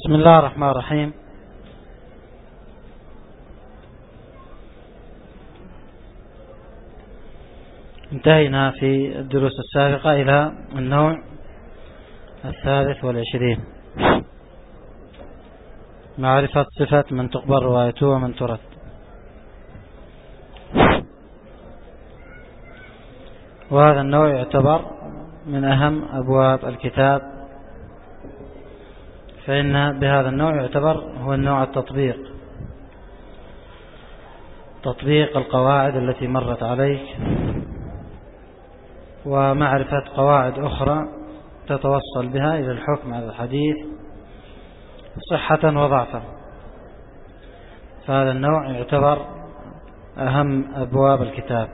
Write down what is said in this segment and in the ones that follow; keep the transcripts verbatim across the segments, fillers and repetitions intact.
بسم الله الرحمن الرحيم. انتهينا في الدروس السابقة إلى النوع الثالث والعشرين، معرفة صفة من تقبل روايته ومن ترد. وهذا النوع يعتبر من أهم أبواب الكتاب، فإن بهذا النوع يعتبر هو النوع التطبيق، تطبيق القواعد التي مرت عليك ومعرفة قواعد أخرى تتوصل بها إلى الحكم على الحديث صحة وضعفا. فهذا النوع يعتبر أهم أبواب الكتاب،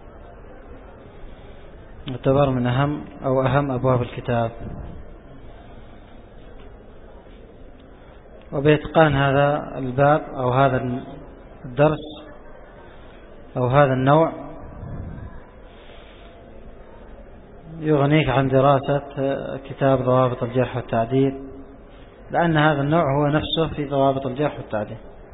يعتبر من أهم أو أهم أبواب الكتاب. وبإتقان هذا الباب أو هذا الدرس أو هذا النوع يغنيك عن دراسة كتاب ضوابط الجرح والتعديل، لأن هذا النوع هو نفسه في ضوابط الجرح والتعديل.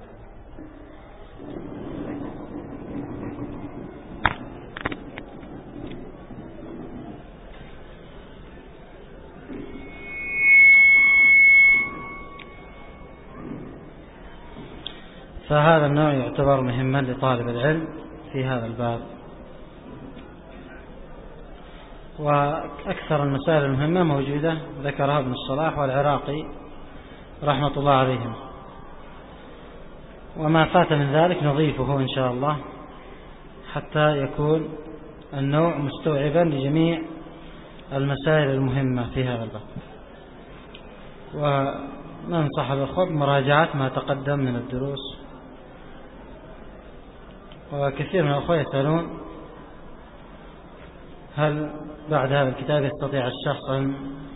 فهذا النوع يعتبر مهما لطالب العلم في هذا الباب. وأكثر المسائل المهمة موجودة ذكرها ابن الصلاح والعراقي رحمة الله عليهم، وما فات من ذلك نضيفه إن شاء الله حتى يكون النوع مستوعبا لجميع المسائل المهمة في هذا الباب. وننصح الأخوة بمراجعة ما تقدم من الدروس. وكثير من الأخوة يسألون هل بعد هذا الكتاب يستطيع الشخص أن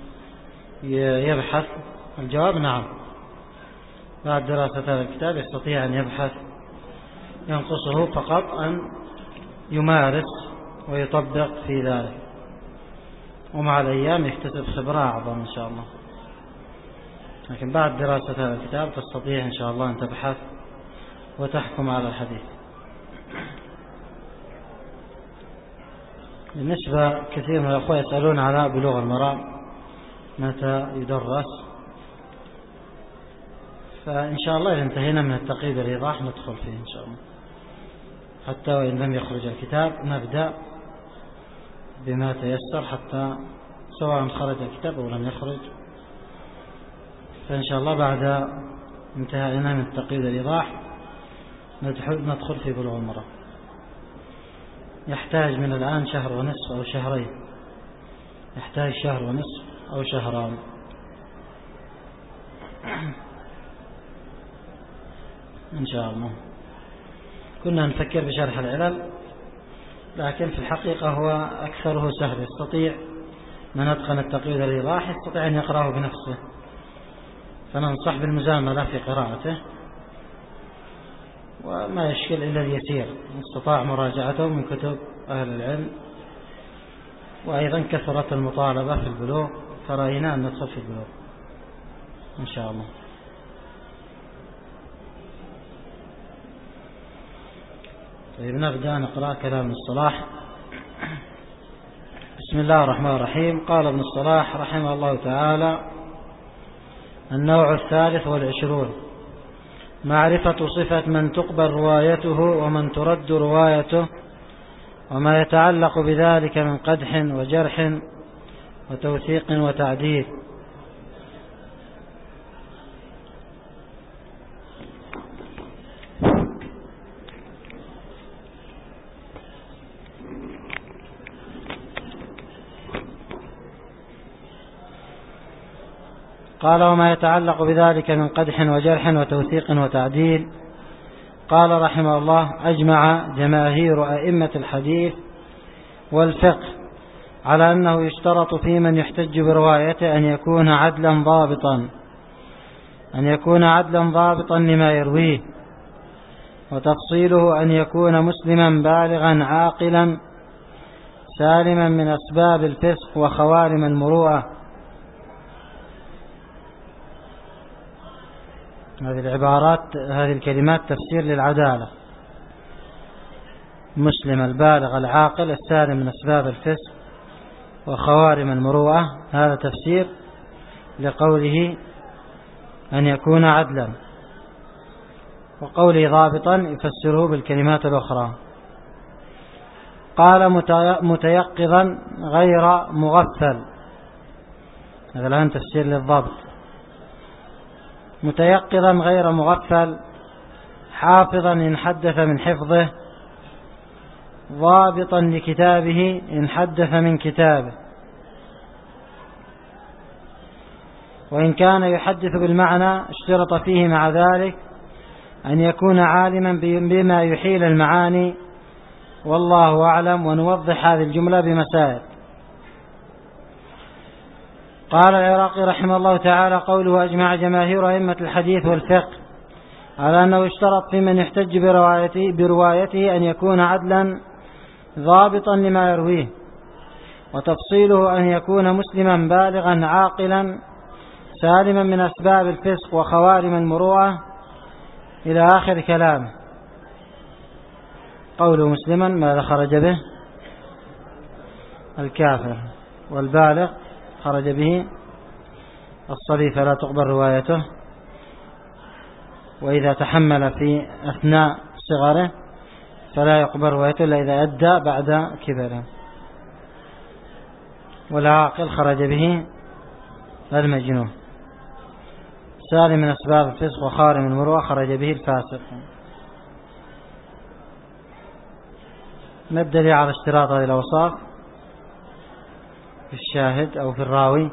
يبحث؟ الجواب نعم، بعد دراسة هذا الكتاب يستطيع أن يبحث، ينقصه فقط أن يمارس ويطبق في ذلك، ومع الأيام يكتسب خبرة أعظم إن شاء الله. لكن بعد دراسة هذا الكتاب تستطيع إن شاء الله أن تبحث وتحكم على الحديث. بالنسبة كثير من الأخوة يسألون على بلوغ المرام متى يدرس، فإن شاء الله إذا انتهينا من التقييد والإيضاح ندخل فيه إن شاء الله، حتى وإن لم يخرج الكتاب نبدأ بما تيسر، حتى سواء خرج الكتاب أو لم يخرج. فإن شاء الله بعد انتهائنا من التقييد والإيضاح ندخل في بلوغ المرام. يحتاج من الآن شهر ونصف أو شهرين، يحتاج شهر ونصف أو شهران. إن شاء الله. كنا نفكر بشرح العلل، لكن في الحقيقة هو أكثره سهل، يستطيع من أتقن التقييد والإيضاح يستطيع أن يقرأه بنفسه، فننصح بالمزاملة في قراءته، وما يشكل إلا اليسير استطاع مراجعته من كتب أهل العلم. وأيضا كثرت المطالبة في البلوغ، فرأينا أن ندخل في البلوغ إن شاء الله. طيب نبدأ نقرأ كلام الصلاح. بسم الله الرحمن الرحيم. قال ابن الصلاح رحمه الله تعالى: النوع الثالث والعشرون، معرفة صفة من تقبل روايته ومن ترد روايته، وما يتعلق بذلك من قدح وجرح وتوثيق وتعديل. قال: وما يتعلق بذلك من قدح وجرح وتوثيق وتعديل. قال رحمه الله: أجمع جماهير أئمة الحديث والفقه على أنه يشترط في من يحتج بروايته أن يكون عدلا ضابطا أن يكون عدلا ضابطا لما يرويه، وتفصيله أن يكون مسلما بالغا عاقلا سالما من أسباب الفسق وخوارم المروءة. هذه العبارات هذه الكلمات تفسير للعدالة. مسلم البالغ العاقل السالم من أسباب الفسق وخوارم المروءة، هذا تفسير لقوله أن يكون عدلا. وقوله ضابطا يفسره بالكلمات الأخرى. قال متيقظا غير مغفل، هذا الآن تفسير للضبط. متيقظا غير مغفل، حافظا إن حدث من حفظه، ضابطا لكتابه إن حدث من كتابه. وإن كان يحدث بالمعنى اشترط فيه مع ذلك أن يكون عالما بما يحيل المعاني، والله أعلم. ونوضح هذه الجملة بمسائل. قال العراقي رحمه الله تعالى: قوله أجمع جماهير أئمة الحديث والفقه على أنه اشترط في من يحتج بروايته, بروايته أن يكون عدلا ضابطا لما يرويه، وتفصيله أن يكون مسلما بالغا عاقلا سالما من أسباب الفسق وخوارم المروءة إلى آخر كلامه. قوله مسلما ماذا خرج به؟ الكافر. والبالغ خرج به الصبي فلا تقبل روايته، وإذا تحمل في أثناء صغره فلا يقبل روايته إلا إذا أدى بعد كبره. والعاقل خرج به المجنون. سالم من أسباب الفسق وخارم المروءة خرج به الفاسق. ما الدليل على اشتراط هذه الأوصاف في الشاهد أو في الراوي؟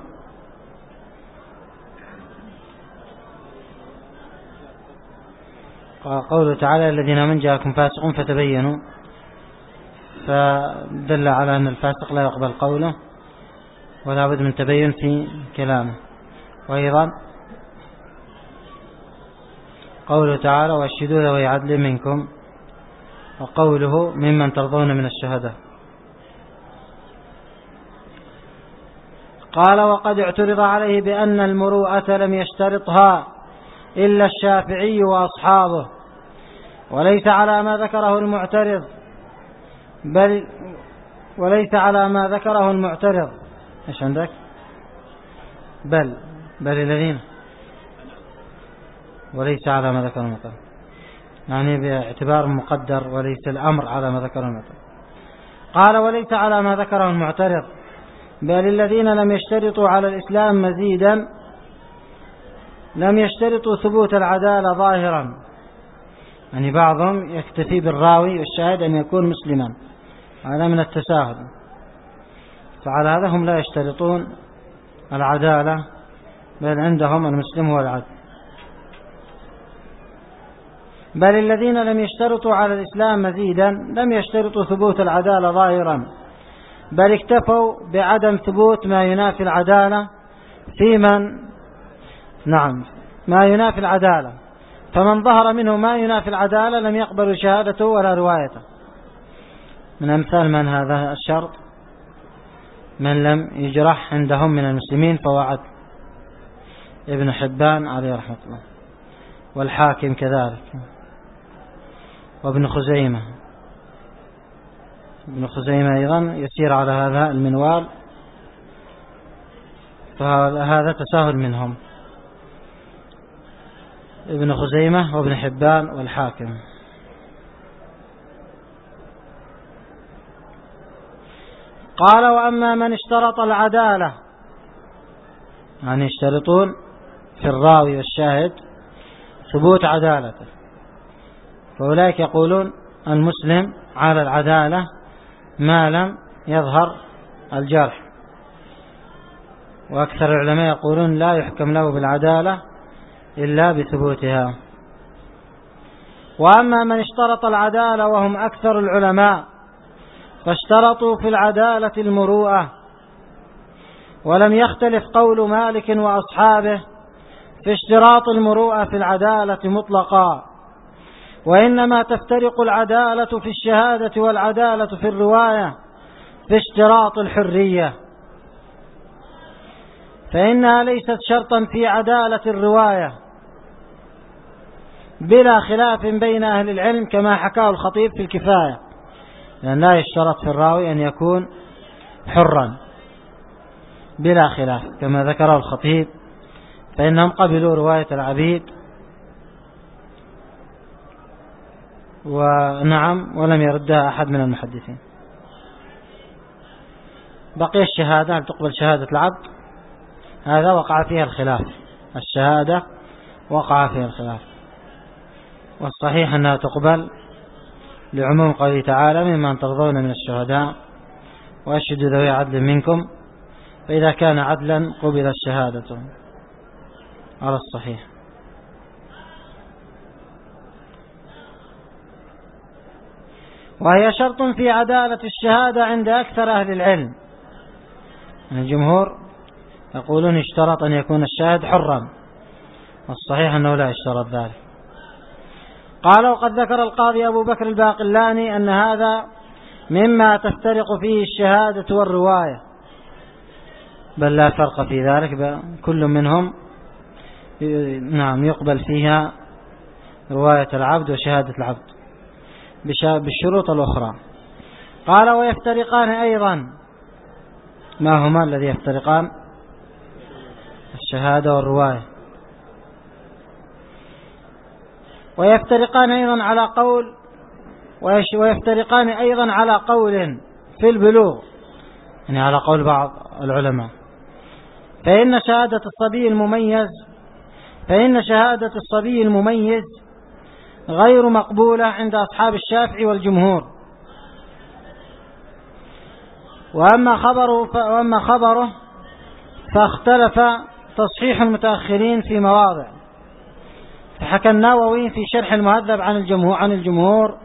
قوله تعالى: الذين من جاءكم فاسق فتبينوا، فدل على أن الفاسق لا يقبل قوله ولا بد من تبين في كلامه. وأيضا قوله تعالى: واشهدوا ذوي عدل منكم، وقوله: ممن ترضون من الشهداء. قال: وقد اعترض عليه بأن المروءة لم يشترطها إلا الشافعي وأصحابه، وليس على ما ذكره المعترض بل وليس على ما ذكره المعترض ايش عندك؟ بل بل الذين وليس على ما ذكره المعترض، يعني باعتبار مقدر وليس الأمر على ما ذكره المعترض. قال: وليس على ما ذكره المعترض بل الذين لم يشترطوا على الإسلام مزيدا لم يشترطوا ثبوت العدالة ظاهرا، يعني بعضهم يكتفي بالراوي والشاهد أن يكون مسلما، هذا من التساهل. فعلى هذا هم لا يشترطون العدالة، بل عندهم المسلم هو العدل. بل الذين لم يشترطوا على الإسلام مزيدا لم يشترطوا ثبوت العدالة ظاهرا، بل اكتفوا بعدم ثبوت ما ينافي العدالة في من نعم ما ينافي العدالة، فمن ظهر منه ما ينافي العدالة لم يقبل شهادته ولا روايته. من أمثال من هذا الشرط: من لم يجرح عندهم من المسلمين فهو عدل، ابن حبان عليه رحمة الله، والحاكم كذلك، وابن خزيمة. ابن خزيمة أيضا يسير على هذا المنوال، فهذا تساهل منهم. ابن خزيمة وابن حبان والحاكم. قال: وأما من اشترط العدالة، يعني يشترطون في الراوي والشاهد ثبوت عدالته، فأولئك يقولون المسلم على العدالة ما لم يظهر الجرح، وأكثر العلماء يقولون لا يحكم له بالعدالة إلا بثبوتها. وأما من اشترط العدالة وهم أكثر العلماء فاشترطوا في العدالة المروءة، ولم يختلف قول مالك وأصحابه في اشتراط المروءة في العدالة مطلقا، وإنما تفترق العدالة في الشهادة والعدالة في الرواية في اشتراط الحرية، فإنها ليست شرطا في عدالة الرواية بلا خلاف بين أهل العلم كما حكاه الخطيب في الكفاية، لأن لا يشترط في الراوي أن يكون حرا بلا خلاف كما ذكره الخطيب، فإنهم قبلوا رواية العبيد ونعم ولم يردها أحد من المحدثين. بقي الشهادة، هل تقبل شهادة العبد؟ هذا وقع فيها الخلاف، الشهادة وقع فيها الخلاف، والصحيح أنها تقبل لعموم قوله تعالى ممن ترضون من الشهداء وأشهدوا ذوي عدل منكم، فإذا كان عدلا قبل الشهادة على الصحيح. وهي شرط في عدالة الشهادة عند أكثر أهل العلم. الجمهور يقولون اشترط أن يكون الشاهد حرا، والصحيح أنه لا يشترط ذلك. قال وقد ذكر القاضي أبو بكر الباقلاني أن هذا مما تفترق فيه الشهادة والرواية، بل لا فرق في ذلك، كل منهم نعم يقبل فيها رواية العبد وشهادة العبد بالشروط الأخرى. قال ويفترقان أيضا، ما هما الذي يفترقان؟ الشهادة والرواية. ويفترقان أيضا على قول ويفترقان أيضا على قول في البلوغ، يعني على قول بعض العلماء، فإن شهادة الصبي المميز فإن شهادة الصبي المميز غير مقبولة عند أصحاب الشافعي والجمهور، وأما خبره وأما خبره فاختلف تصحيح المتأخرين في مواضع. فحكى النووي في شرح المهذب عن الجمهور عن الجمهور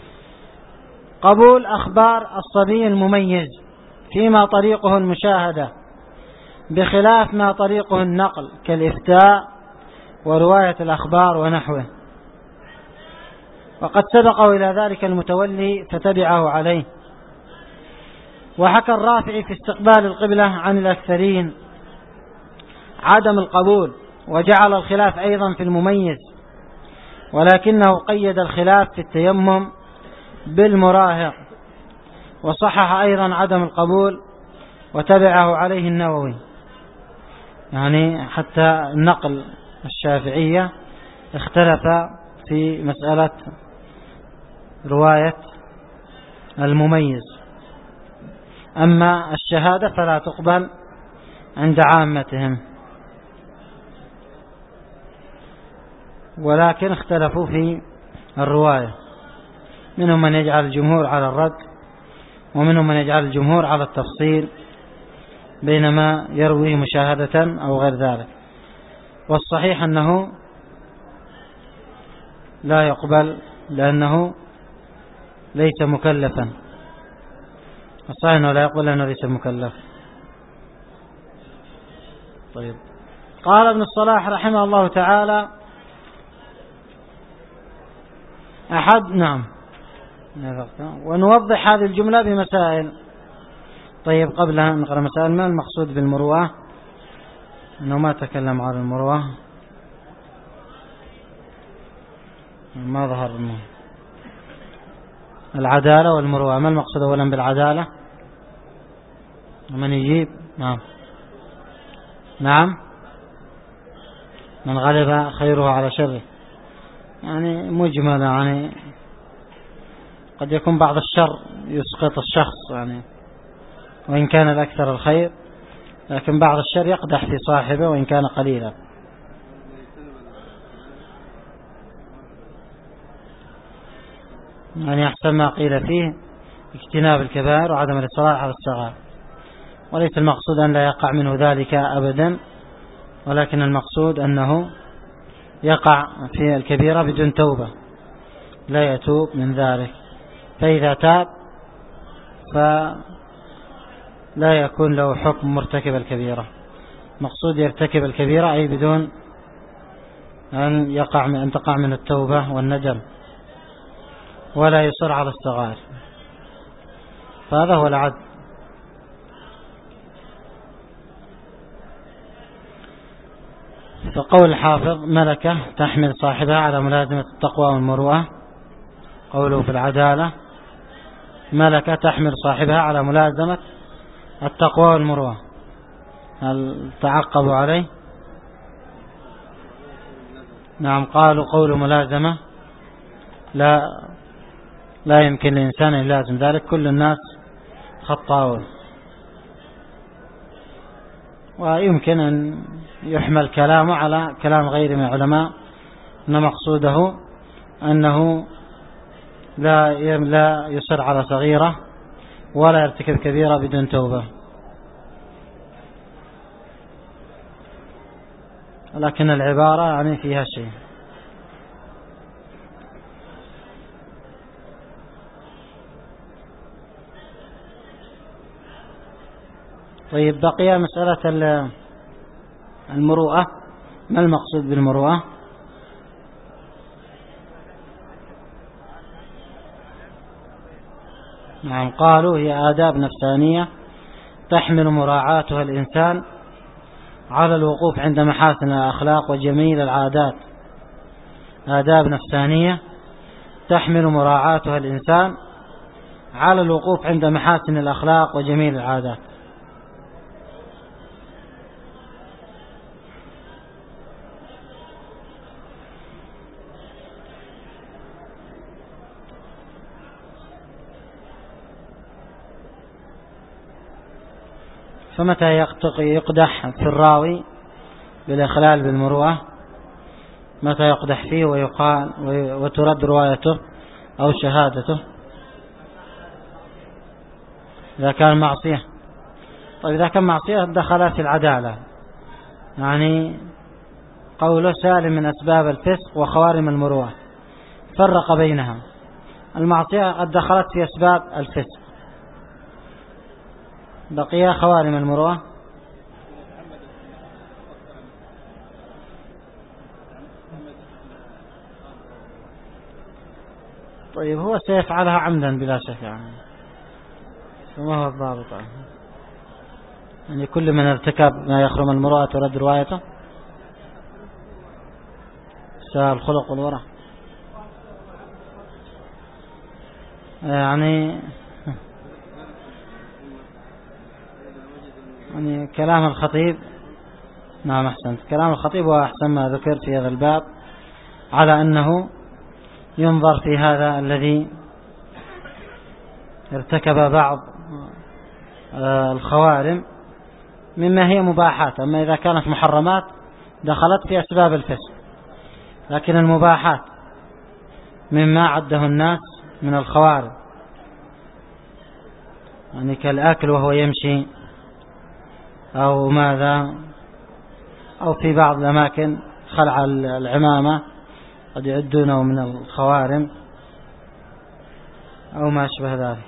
قبول أخبار الصبي المميز فيما طريقه المشاهدة، بخلاف ما طريقه النقل كالإفتاء ورواية الأخبار ونحوه، وقد سبقه إلى ذلك المتولي فتبعه عليه. وحكى الرافعي في استقبال القبلة عن الأكثرين عدم القبول، وجعل الخلاف أيضا في المميز، ولكنه قيد الخلاف في التيمم بالمراهق، وصحح أيضا عدم القبول وتبعه عليه النووي، يعني حتى النقل الشافعية اختلف في مسألة رواية المميز. أما الشهادة فلا تقبل عند عامتهم، ولكن اختلفوا في الرواية، منهم من يجعل الجمهور على الرد، ومنهم من يجعل الجمهور على التفصيل بينما يروي مشاهدة أو غير ذلك. والصحيح أنه لا يقبل لأنه ليس مكلفا، الصحيح أنه لا يقبل لأنه ليس مكلف. طيب، قال ابن الصلاح رحمه الله تعالى أحد نعم ونوضح هذه الجملة بمسائل. طيب، قبل أن نقرأ مسائل، ما المقصود بالمروءة؟ أنه ما تكلم عن المروءة، ما ظهر منه العدالة والمروءة. ما المقصود أولا بالعدالة؟ من يجيب؟ نعم نعم من غلب خيره على شره، يعني مجمل، يعني قد يكون بعض الشر يسقط الشخص، يعني وإن كان الأكثر الخير، لكن بعض الشر يقدح في صاحبه وإن كان قليلا. يعني أحسن ما قيل فيه اجتناب الكبائر وعدم الإصرار على الصغائر، وليس المقصود أن لا يقع منه ذلك أبدا، ولكن المقصود أنه يقع في الكبيرة بدون توبة، لا يتوب من ذلك، فإذا تاب فلا يكون له حكم مرتكب الكبيرة. مقصود يرتكب الكبيرة أي بدون أن يقع أن تقع من التوبة والندم، ولا يصر على الصغائر، فهذا هو العدل. فقول الحافظ ملكة تحمل صاحبها على ملازمة التقوى والمروءة. قوله في العدالة ملكة تحمل صاحبها على ملازمة التقوى والمروءة، هل تعقبوا عليه؟ نعم، قالوا قول ملازمة لا لا يمكن للإنسان أن يلازم ذلك، كل الناس خطاؤون، ويمكن أن يحمل كلامه على كلام غير من العلماء أن مقصوده أنه لا لا يصر على صغيرة ولا يرتكب كبيرة بدون توبة، لكن العبارة يعني فيها شيء. طيب، بقي مسألة المروءة، ما المقصود بالمروءة؟ نعم، قالوا هي آداب نفسانية تحمل مراعاتها الإنسان على الوقوف عند محاسن الأخلاق وجميل العادات. آداب نفسانية تحمل مراعاتها الإنسان على الوقوف عند محاسن الأخلاق وجميل العادات. فمتى يقدح في الراوي بالإخلال بالمروءة؟ متى يقدح فيه ويقال وترد روايته أو شهادته؟ إذا كان معصية. طيب، إذا كان معصية دخل في العدالة، يعني قوله سالم من أسباب الفسق وخوارم المروءة، فرق بينها. المعصية قد دخلت في أسباب الفسق، بقي خوارم المروءة. طيب، هو سيفعلها عمدا بلا شك، يعني فما هو الضابط؟ يعني كل من ارتكب ما يخرم المروءة ترد روايته، ساء الخلق والورع. يعني يعني كلام الخطيب، نعم أحسنت، كلام الخطيب وأحسن ما ذكر في هذا الباب على أنه ينظر في هذا الذي ارتكب بعض الخوارم مما هي مباحات، أما إذا كانت محرمات دخلت في أسباب الفسق، لكن المباحات مما عده الناس من الخوارم، يعني كالأكل وهو يمشي أو ماذا، أو في بعض الأماكن خلع العمامة قد يعدونه من الخوارم أو ما أشبه ذلك.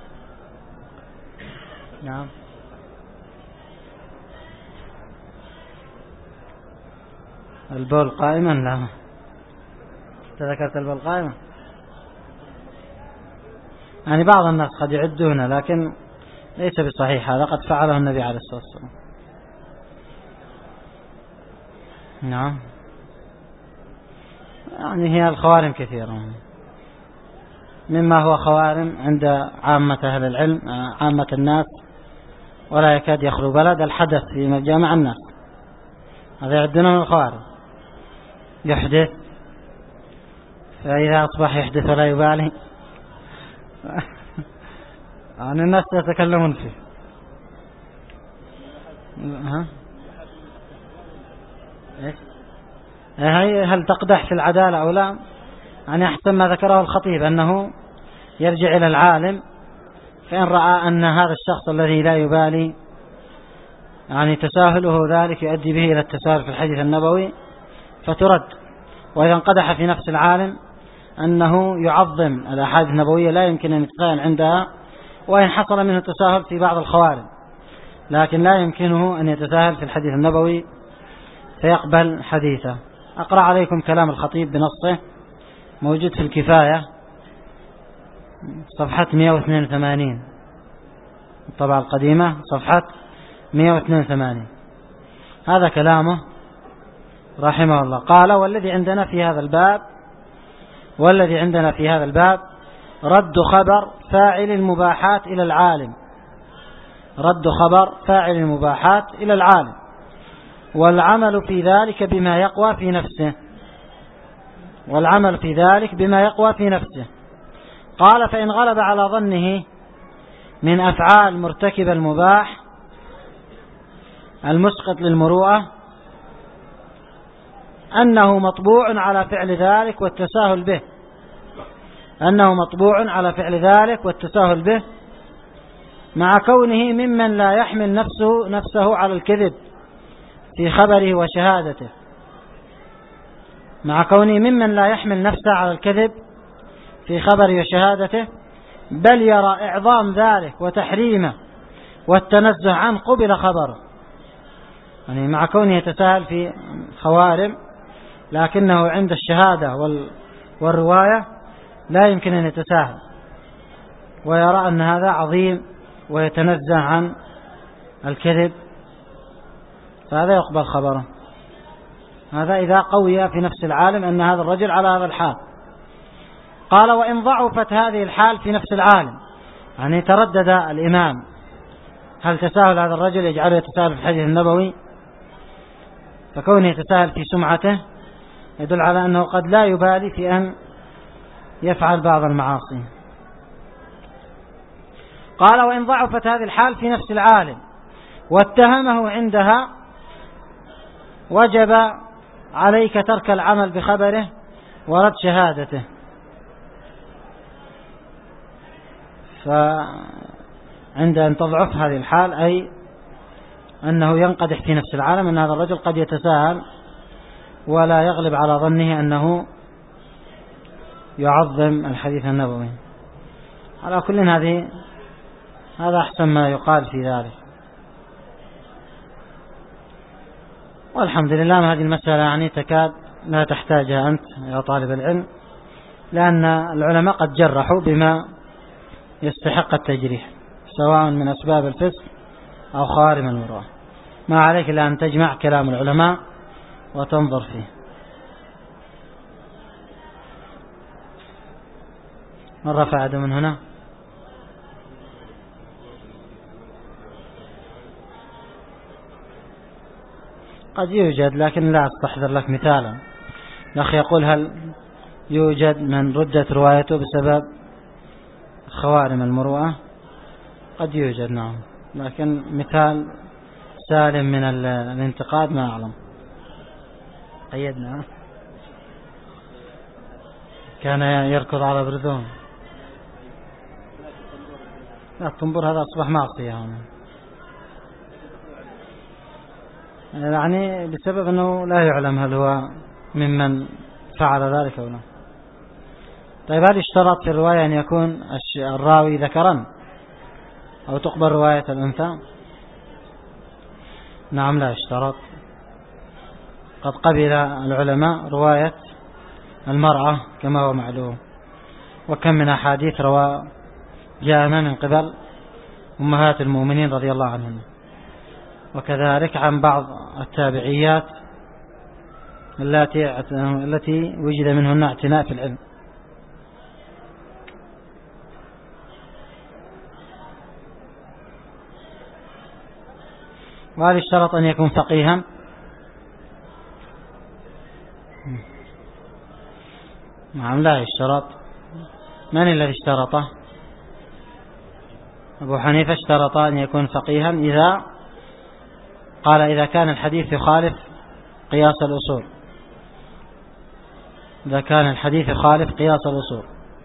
نعم. البول قائما؟ لا، تذكرت البول قائما، يعني بعض الناس قد يعدونه لكن ليس بصحيح، هذا قد فعله النبي عليه الصلاة والسلام. نعم، يعني هي الخوارم كثيرة، مما هو خوارم عند عامة أهل العلم، عامة الناس، ولا يكاد يخلو بلد الحدث في مجامع الناس، هذا يعدنا من الخوارم. يحدث، فإذا أصبح يحدث ولا يبالي يعني الناس يتكلمون فيه. ها؟ إيه؟ هل تقدح في العدالة أو لا؟ يعني أحسن ما ذكره الخطيب أنه يرجع إلى العالم، فإن رأى أن هذا الشخص الذي لا يبالي يعني تساهله ذلك يؤدي به إلى التساهل في الحديث النبوي فترد، وإذا انقدح في نفس العالم أنه يعظم الأحاديث النبوية لا يمكن أن يتساهل عندها، وإن حصل منه تساهل في بعض الخوارم لكن لا يمكنه أن يتساهل في الحديث النبوي فيقبل حديثه. أقرأ عليكم كلام الخطيب بنصه، موجود في الكفاية صفحة مئة واثنين وثمانين، الطبعة القديمة صفحة مئة واثنين وثمانين. هذا كلامه، رحمه الله قال: والذي عندنا في هذا الباب والذي عندنا في هذا الباب رد خبر فاعل المباحات إلى العالم رد خبر فاعل المباحات إلى العالم والعمل في ذلك بما يقوى في نفسه والعمل في ذلك بما يقوى في نفسه قال: فإن غلب على ظنه من أفعال مرتكب المباح المسقط للمروءة أنه مطبوع على فعل ذلك والتساهل به أنه مطبوع على فعل ذلك والتساهل به مع كونه ممن لا يحمل نفسه نفسه على الكذب في خبره وشهادته مع كونه ممن لا يحمل نفسه على الكذب في خبره وشهادته بل يرى إعظام ذلك وتحريمه والتنزه عنه قبل خبره. يعني مع كونه يتساهل في خوارم لكنه عند الشهادة والرواية لا يمكن أن يتساهل ويرى أن هذا عظيم ويتنزه عن الكذب، فهذا يقبل خبره. هذا إذا قوي في نفس العالم أن هذا الرجل على هذا الحال. قال: وإن ضعفت هذه الحال في نفس العالم، يعني تردد الإمام هل تساهل هذا الرجل يجعله يتساهل في الحديث النبوي، فكونه يتساهل في سمعته يدل على أنه قد لا يبالي في أن يفعل بعض المعاصي. قال: وإن ضعفت هذه الحال في نفس العالم واتهمه عندها وجب عليك ترك العمل بخبره ورد شهادته. فعند أن تضعف هذه الحال أي أنه ينقدح في نفس العالم أن هذا الرجل قد يتساهل ولا يغلب على ظنه أنه يعظم الحديث النبوي. على كل هذه هذا أحسن ما يقال في ذلك. والحمد لله هذه المسألة يعني تكاد لا تحتاجها أنت يا طالب العلم، لأن العلماء قد جرحوا بما يستحق التجريح سواء من أسباب الفسق أو خوارم المروءة. ما عليك إلا أن تجمع كلام العلماء وتنظر فيه. من رفع يده من هنا؟ قد يوجد لكن لا أستحضر لك مثالا. الأخ يقول: هل يوجد من ردت روايته بسبب خوارم المروءة؟ قد يوجد نعم، لكن مثال سالم من الانتقاد ما أعلم. قيدنا كان يركض على برذون. لا الطنبور هذا أصبح معصية هنا، يعني بسبب أنه لا يعلم هل هو ممن فعل ذلك أو لا. طيب هل اشترط في الرواية أن يكون الراوي ذكرا أو تقبل رواية الأنثى؟ نعم لا اشترط. قد قبل العلماء رواية المرأة كما هو معلوم، وكم من أحاديث روى جاءنا من قبل أمهات المؤمنين رضي الله عنهم، وكذلك عن بعض التابعيات التي التي وجد منهن اعتناء في العلم. وهل اشترط أن يكون فقيها؟ نعم لا اشترط. من الذي اشترطه؟ أبو حنيفة اشترط أن يكون فقيها إذا قال إذا كان الحديث يخالف قياس الأصول، إذا كان الحديث يخالف قياس الأصول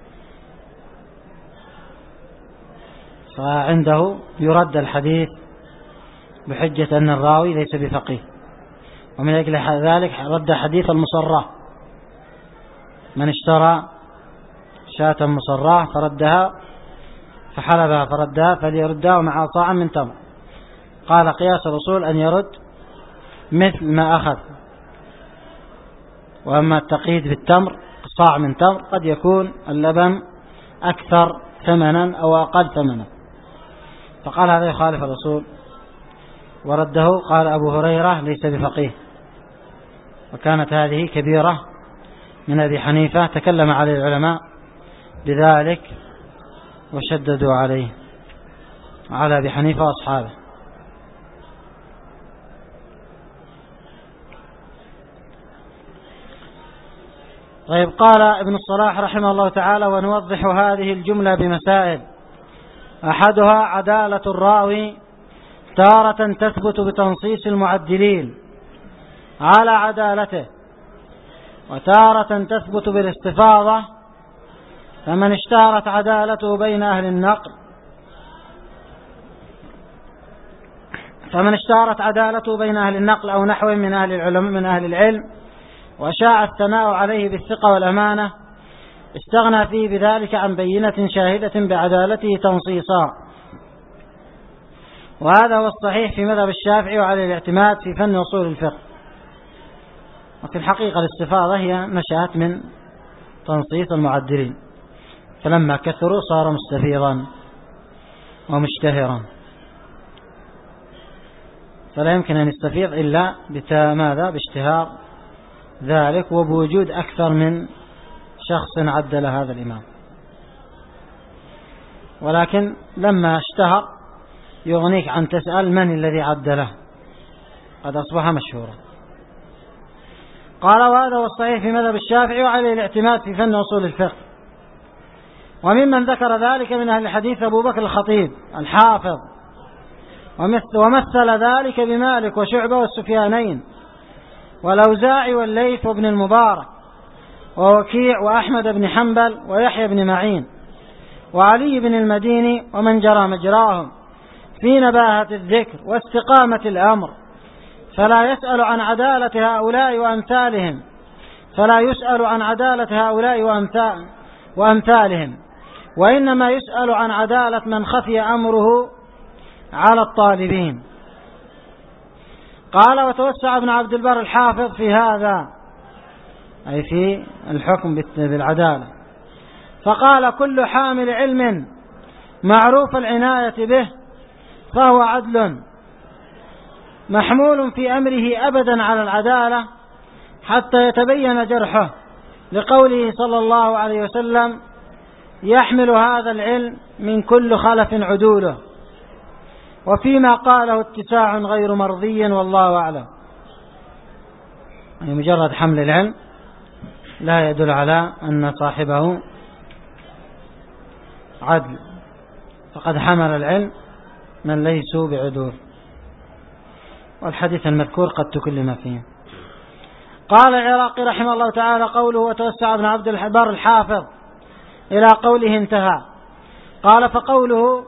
فعنده يرد الحديث بحجة أن الراوي ليس بفقيه. ومن أجل ذلك رد حديث المصرة، من اشترى شاة مصرة فردها فحلبها فردها فليردها مع صاع من تمر. قال قياس الأصول أن يرد مثل ما أخذ، وأما التقييد بالتمر صاع من تمر قد يكون اللبن أكثر ثمنا أو أقل ثمنا، فقال هذا يخالف الأصول ورده. قال أبو هريرة ليس بفقيه، وكانت هذه كبيرة من أبي حنيفة، تكلم عليه العلماء بذلك وشددوا عليه على أبي حنيفة وأصحابه. طيب، قال ابن الصلاح رحمه الله تعالى: ونوضح هذه الجملة بمسائل. أحدها عدالة الراوي تارة تثبت بتنصيص المعدلين على عدالته، وتارة تثبت بالاستفاضة، فمن اشتهرت عدالته بين أهل النقل فمن اشتهرت عدالته بين أهل النقل أو نحو من أهل العلم من أهل العلم وشاع الثناء عليه بالثقة والأمانة، استغنى فيه بذلك عن بينة شاهدة بعدالته تنصيصا. وهذا هو الصحيح في مذهب الشافعي وعلى الاعتماد في فن أصول الفقه. وفي الحقيقة الاستفاضة هي نشأت من تنصيص المعدلين، فلما كثروا صار مستفيضا ومشتهرا، فلا يمكن أن يستفيض إلا بماذا؟ باشتهار ذلك وبوجود أكثر من شخص عدل هذا الإمام. ولكن لما اشتهر يغنيك عن تسأل من الذي عدله، قد أصبح مشهورا. قال: وهذا هو الصحيح في مذهب الشافعي وعليه الاعتماد في فن أصول الفقه. وممن ذكر ذلك من أهل الحديث أبو بكر الخطيب الحافظ، ومثل ذلك بمالك وشعبة والسفيانين والأوزاعي والليث وابن المبارك ووكيع وأحمد بن حنبل ويحيى بن معين وعلي بن المديني ومن جرى مجراهم في نباهة الذكر واستقامة الأمر، فلا يسأل عن عدالة هؤلاء وأمثالهم فلا يسأل عن عدالة هؤلاء وأمثالهم وإنما يسأل عن عدالة من خفي أمره على الطالبين. قال: وتوسع ابن عبد البر الحافظ في هذا، أي في الحكم بالعدالة، فقال: كل حامل علم معروف العناية به فهو عدل محمول في أمره أبدا على العدالة حتى يتبين جرحه، لقوله صلى الله عليه وسلم: يحمل هذا العلم من كل خلف عدوله. وفيما قاله اتساع غير مرضي والله أعلم. يعني مجرد حمل العلم لا يدل على أن صاحبه عدل، فقد حمل العلم من ليسوا بعدول، والحديث المذكور قد تكلم فيه. قال العراقي رحمه الله تعالى: قوله وتوسع ابن عبد البر الحافظ إلى قوله انتهى. قال: فقوله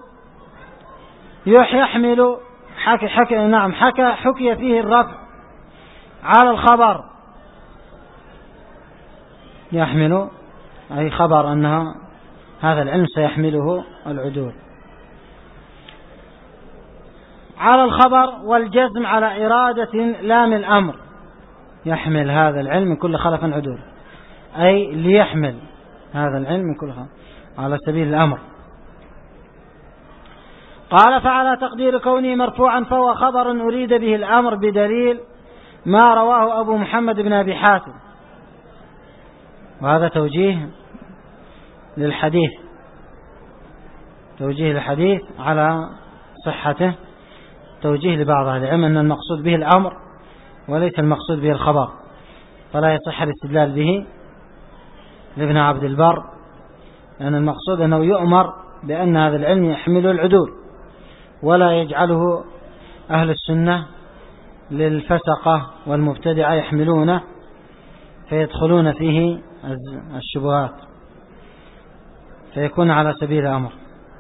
يحمل حكى حكى نعم حكى حكي فيه الرفع على الخبر، يحمل أي خبر أنها هذا العلم سيحمله العدول على الخبر، والجزم على إرادة لام الأمر، يحمل هذا العلم من كل خلف عدول، أي ليحمل هذا العلم من كل خلف على سبيل الأمر. قال: فعلى تقدير كونه مرفوعا فهو خبر أريد به الأمر بدليل ما رواه أبو محمد بن أبي حاتم. وهذا توجيه للحديث، توجيه للحديث على صحته، توجيه لبعض أهل العلم أن المقصود به الأمر وليس المقصود به الخبر، فلا يصح الاستدلال به لابن عبد البر، لأن المقصود أنه يؤمر بأن هذا العلم يحمله العدول، ولا يجعله أهل السنة للفسقة والمبتدعة يحملونه فيدخلون فيه الشبهات فيكون على سبيل الأمر.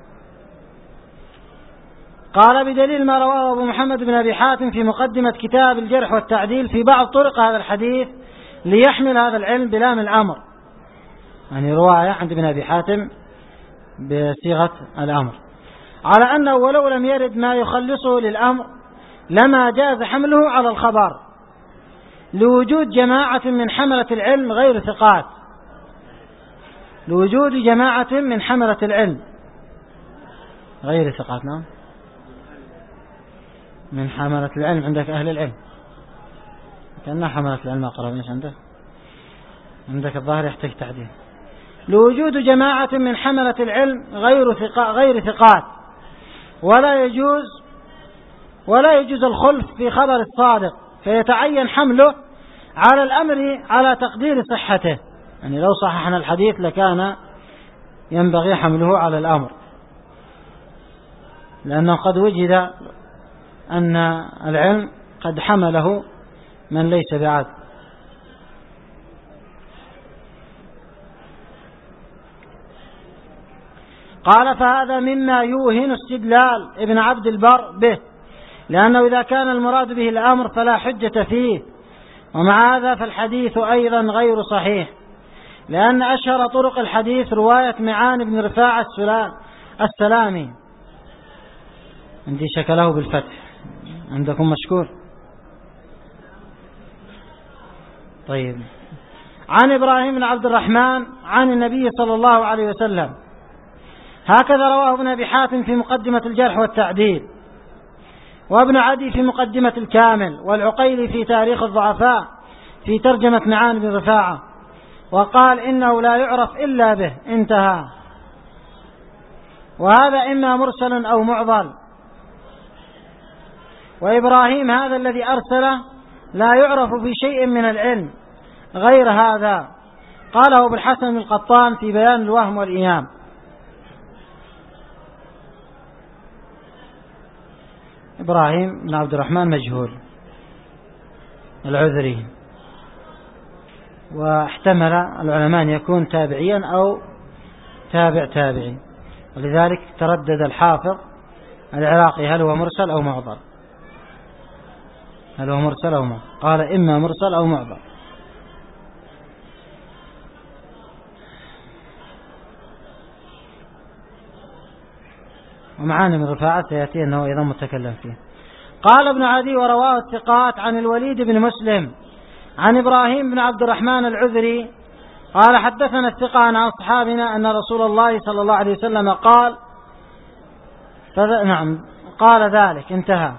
قال: بدليل ما رواه أبو محمد بن أبي حاتم في مقدمة كتاب الجرح والتعديل في بعض طرق هذا الحديث ليحمل هذا العلم بلام الأمر، يعني رواية عند ابن أبي حاتم بصيغة الأمر، على أنه ولو لم يرد ما يخلصه للأمر لما جاز حمله على الخبر لوجود جماعة من حملة العلم غير ثقات، لوجود جماعة من حملة العلم غير ثقات. نعم، من حملة العلم عندك أهل العلم، كأنها حملة العلم أقرب. إيش عندك؟ عندك الظاهر يحتاج تعديل. لوجود جماعة من حملة العلم غير ثقات غير ثقات ولا يجوز ولا يجوز الخلف في خبر الصادق، فيتعين حمله على الأمر على تقدير صحته. يعني لو صححنا الحديث لكان ينبغي حمله على الأمر، لأنه قد وجد أن العلم قد حمله من ليس بعدل. قال فهذا مما يوهن استدلال ابن عبد البر به، لأنه إذا كان المراد به الأمر فلا حجة فيه، ومع هذا فالحديث أيضا غير صحيح، لأن أشهر طرق الحديث رواية معان بن رفاعة السلامي. عندي شكله بالفتح، عندكم مشكور؟ طيب. عن إبراهيم بن عبد الرحمن عن النبي صلى الله عليه وسلم، هكذا رواه ابن أبي حاتم في مقدمة الجرح والتعديل، وابن عدي في مقدمة الكامل، والعقيلي في تاريخ الضعفاء في ترجمة معان بن رفاعة، وقال إنه لا يعرف إلا به، انتهى. وهذا إما مرسل أو معضل. وإبراهيم هذا الذي أرسله لا يعرف في شيء من العلم غير هذا، قاله ابو الحسن القطان في بيان الوهم والإيهام. إبراهيم بن عبد الرحمن مجهول العذري، واحتمل العلماء أن يكون تابعيا أو تابع تابعي، ولذلك تردد الحافظ العراقي هل هو مرسل أو معضل، هل هو مرسل أو معضل، قال إما مرسل أو معضل. ومعاني من رفاعة سيأتي أنه أيضا متكلم فيه. قال ابن عدي ورواه الثقات عن الوليد بن مسلم عن إبراهيم بن عبد الرحمن العذري قال حدثنا الثقة عن أصحابنا أن رسول الله صلى الله عليه وسلم قال نعم قال ذلك، انتهى.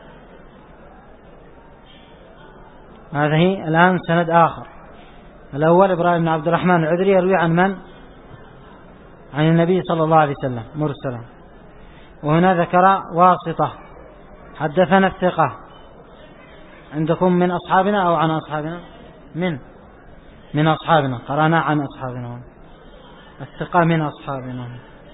هذه الآن سند آخر. الأول إبراهيم بن عبد الرحمن العذري يروي عن من؟ عن النبي صلى الله عليه وسلم مرسلا، وهنا ذكر واسطة حدثنا الثقة. عندكم من أصحابنا أو عن أصحابنا؟ من من أصحابنا، قرأنا عن أصحابنا. الثقة من أصحابنا.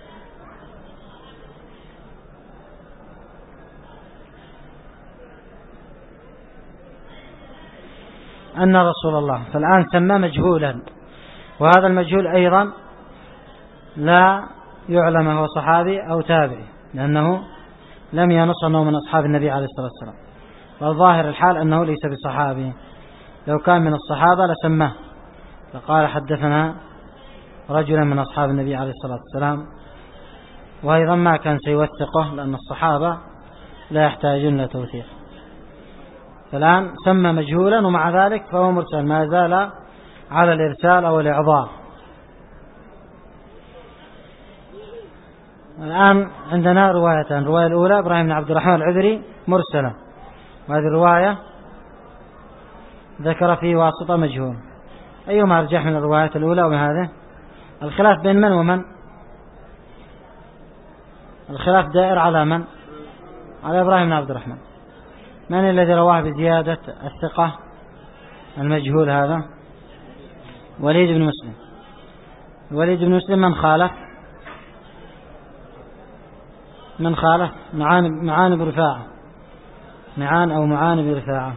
أن رسول الله، فالآن سمى مجهولا، وهذا المجهول أيضا لا يعلم هو صحابي أو تابعي، لأنه لم ينص أنه من أصحاب النبي عليه الصلاة والسلام، والظاهر الحال أنه ليس بصحابي. لو كان من الصحابة لسماه، فقال حدثنا رجلا من أصحاب النبي عليه الصلاة والسلام، وأيضا ما كان سيوثقه لأن الصحابة لا يحتاجون لتوثيق. فالآن سمى مجهولا ومع ذلك فهو مرسل، ما زال على الإرسال أو الإعضاء. الآن عندنا روايتان، الرواية الأولى إبراهيم بن عبد الرحمن العذري مرسلة، وهذه الرواية ذكر فيه واسطة مجهول. أيهما أرجح من الرواية الأولى ومن هذه؟ الخلاف بين من ومن؟ الخلاف دائر على من؟ على إبراهيم بن عبد الرحمن. من الذي رواه بزيادة الثقة المجهول هذا؟ وليد بن مسلم. وليد بن مسلم من خالف؟ من خالف معان معان بن رفاعة، معان أو معان بن رفاعة،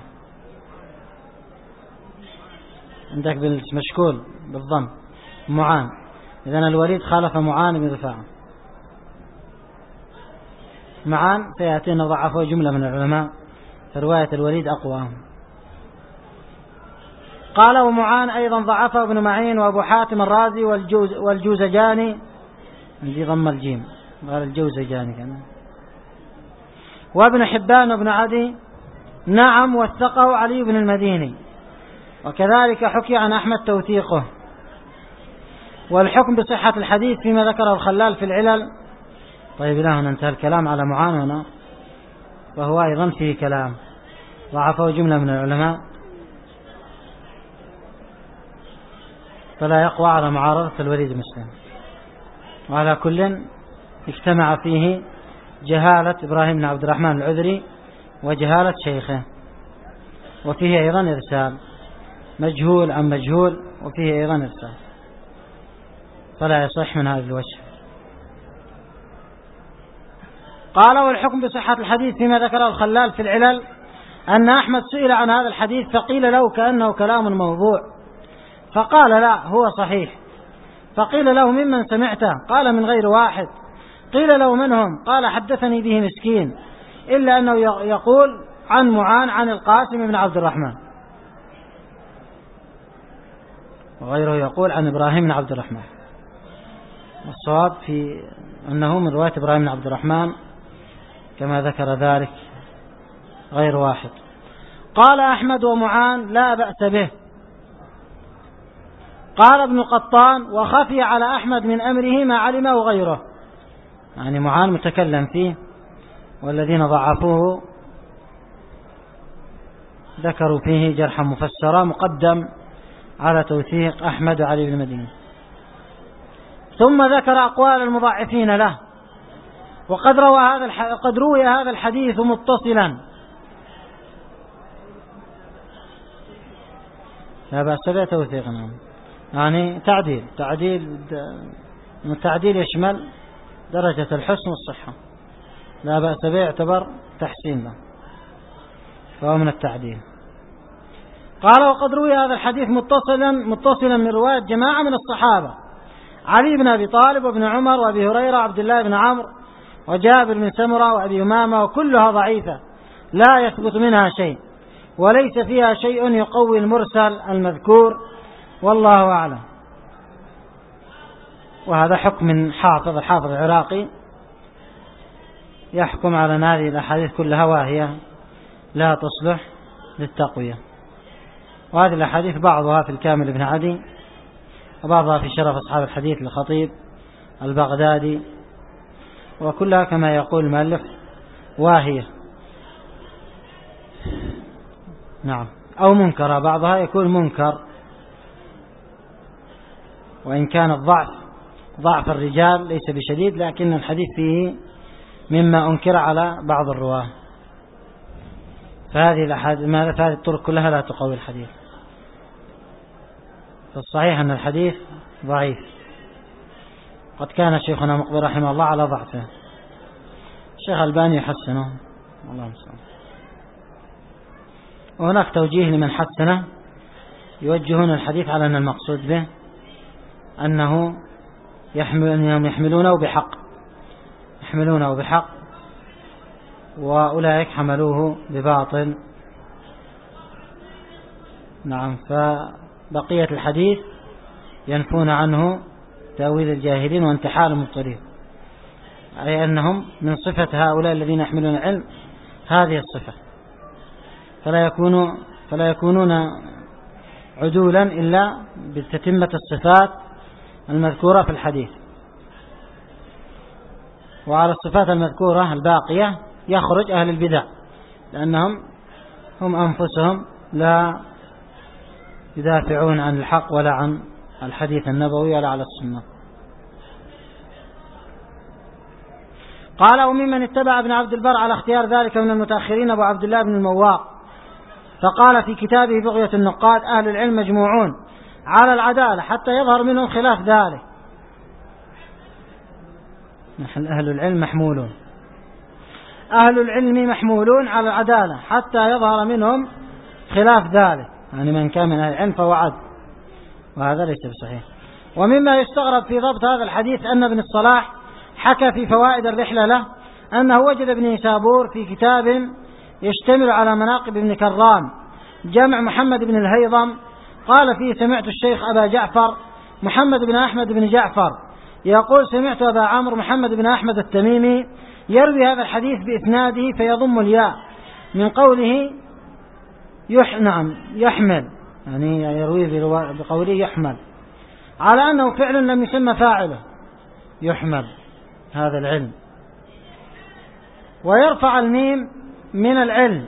عندك بالمشكول بالضم معان، إذن الوليد خالف معان بن رفاعة. معان سيأتينا ضعفه جملة من العلماء، فرواية الوليد أقوى. قال ومعان أيضا ضعفه ابن معين وأبو حاتم الرازي والجوز والجوزجاني، عندي ضم الجيم قال الجوزجاني كان، وابن حبان وابن عدي نعم وثقه علي بن المديني، وكذلك حكي عن أحمد توثيقه. والحكم بصحة الحديث فيما ذكره الخلال في العلل. طيب لا هنا انتهى الكلام على معان هنا، وهو أيضا فيه كلام ضعفه جملة من العلماء، فلا يقوى على معارضة الوليد بن مسلم. وعلى كل اجتمع فيه جهالة إبراهيم بن عبد الرحمن العذري وجهالة شيخه، وفيه أيضا إرسال، مجهول عن مجهول، وفيه أيضا إرسال، فلا يصح من هذا الوجه. قال: والحكم بصحة الحديث فيما ذكره الخلال في العلل أن أحمد سئل عن هذا الحديث فقيل له كأنه كلام موضوع، فقال: لا، هو صحيح. فقيل له: ممن سمعته؟ قال: من غير واحد. قيل له: منهم؟ قال: حدثني به مسكين، إلا أنه يقول عن معان عن القاسم بن عبد الرحمن، وغيره يقول عن إبراهيم بن عبد الرحمن. والصواب في أنه من رواية إبراهيم بن عبد الرحمن كما ذكر ذلك غير واحد. قال أحمد: ومعان لا بأس به. قال ابن قطان: وخفي على أحمد من أمره ما علمه غيره، يعني معان متكلم فيه، والذين ضعفوه ذكروا فيه جرحا مفسرا مقدم على توثيق أحمد وعلي بن مدينة. ثم ذكر أقوال المضاعفين له. وقد روى هذا قد روي هذا الحديث متصلا، لا بأس به توثيقنا، يعني تعديل تعديل التعديل يشمل درجة الحسن والصحة، لا بأس به يعتبر تحسين له، فهو من التعديل. قال: وقد روي هذا الحديث متصلا متصلا من رواية جماعة من الصحابة: علي بن أبي طالب وابن عمر وأبي هريرة وعبد الله بن عمرو وجابر بن سمرة وأبي أمامة، وكلها ضعيفة لا يثبت منها شيء، وليس فيها شيء يقوي المرسل المذكور، والله أعلم. وهذا حكم من حافظ الحافظ العراقي، يحكم على أن هذه الأحاديث كلها واهية لا تصلح للتقوية. وهذه الأحاديث بعضها في الكامل بن عدي، وبعضها في شرف أصحاب الحديث للخطيب البغدادي، وكلها كما يقول المؤلف واهية، نعم، أو منكرة، بعضها يكون منكر، وإن كان الضعف ضعف الرجال ليس بشديد، لكن الحديث فيه مما أنكر على بعض الرواه، فهذه الأحاديث فهذه الطرق كلها لا تقوي الحديث. فالصحيح أن الحديث ضعيف، قد كان شيخنا مقبل رحمه الله على ضعفه، الشيخ الباني يحسنه، الله المستعان. وهناك توجيه لمن حسنه، يوجهون الحديث على أن المقصود به أنه يحمل أنهم يحملونه بحق يحملونه بحق وأولئك حملوه بباطل، نعم. فبقية الحديث ينفون عنه تأويل الجاهلين وانتحال المبطلين، أي أنهم من صفة هؤلاء الذين يحملون العلم هذه الصفة، فلا يكونوا فلا يكونون عدولا إلا بتتمة الصفات المذكورة في الحديث. وعلى الصفات المذكورة الباقية يخرج أهل البدع، لأنهم هم أنفسهم لا يدافعون عن الحق ولا عن الحديث النبوي ولا على السنة. قال: وممن اتبع ابن عبد البر على اختيار ذلك من المتأخرين أبو عبد الله بن المواق، فقال في كتابه بغية النقاد: أهل العلم مجموعون على العدالة حتى يظهر منهم خلاف ذلك. أهل العلم محمولون أهل العلم محمولون على العدالة حتى يظهر منهم خلاف ذلك، يعني من كان من أهل العلم فهو عدل، وهذا ليس بصحيح. ومما يستغرب في ضبط هذا الحديث أن ابن الصلاح حكى في فوائد الرحلة له أنه وجد ابن نيسابور في كتاب يشتمل على مناقب ابن كرام جمع محمد بن الهيضم، قال فيه: سمعت الشيخ أبا جعفر محمد بن أحمد بن جعفر يقول: سمعت أبا عمرو محمد بن أحمد التميمي يروي هذا الحديث بإسناده فيضم الياء من قوله يح نعم يحمل، يعني يروي بقوله يحمل، على أنه فعل لم يسمى فاعله يحمل هذا العلم، ويرفع الميم من العلم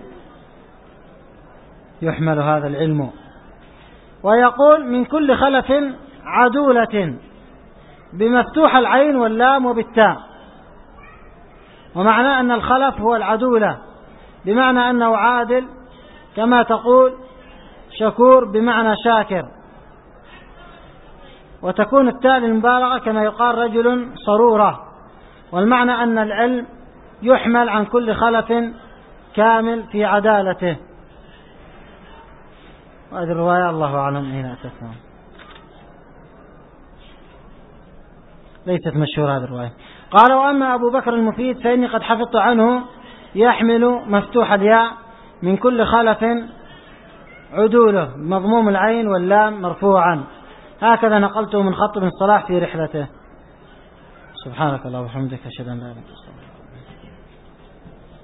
يحمل هذا العلم، ويقول: من كل خلف عدولة بمفتوح العين واللام وبالتاء. ومعنى أن الخلف هو العدولة بمعنى أنه عادل، كما تقول شكور بمعنى شاكر. وتكون التاء للمبالغة كما يقال رجل صرورة. والمعنى أن العلم يحمل عن كل خلف كامل في عدالته. وهذه الرواية الله أعلم أين أتتنا، ليست مشهورة هذه الرواية. قال: وأما أبو بكر المفيد فإني قد حفظت عنه يحمل مفتوح الياء من كل خلف عدوله مضموم العين واللام مرفوعا. هكذا نقلته من خط بن صلاح في رحلته. سبحانك اللهم وبحمدك، أشهد أن لا إله إلا أنت.